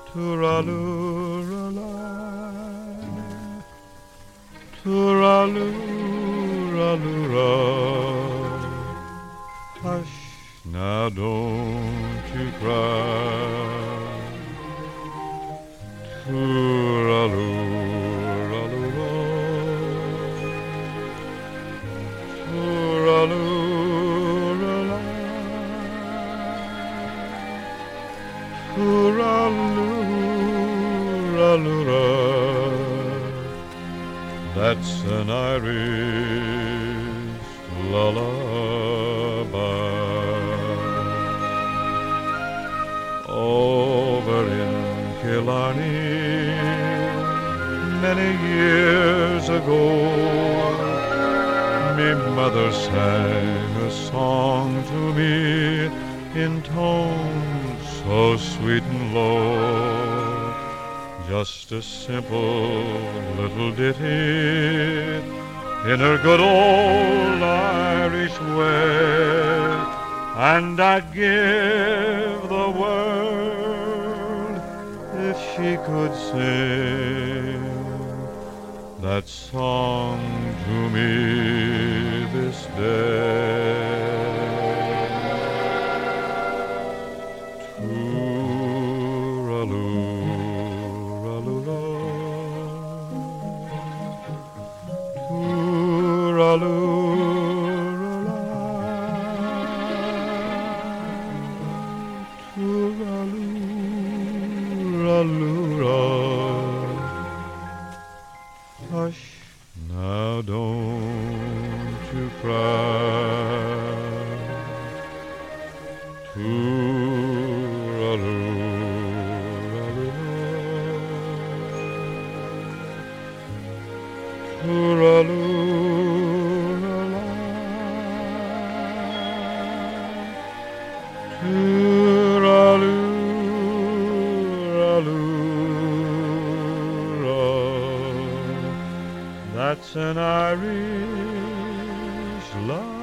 Tooraloo-ra-la, tooraloo-ra-loo-ra. Hush, now don't you cry. Tooraloo-ra-loo-ra, tooraloo-ra-la, tooraloo-ra-loo-ra. That's an Irish lullaby. Over in Killarney, many years ago, me mother sang a song to me in tones so sweet and low. Just a simple little ditty in her good old Irish way, and I'd give the world if she could sing that song to me this day. Tooraloo-ra-loo-ra, tooraloo-ra-la, tooraloo-ra-loo-ra. Hush, now don't you cry. Tooraloo-ra-loo-ra, tooraloo-ra-la, tooraloo-ra-loo-ra. That's an Irish love.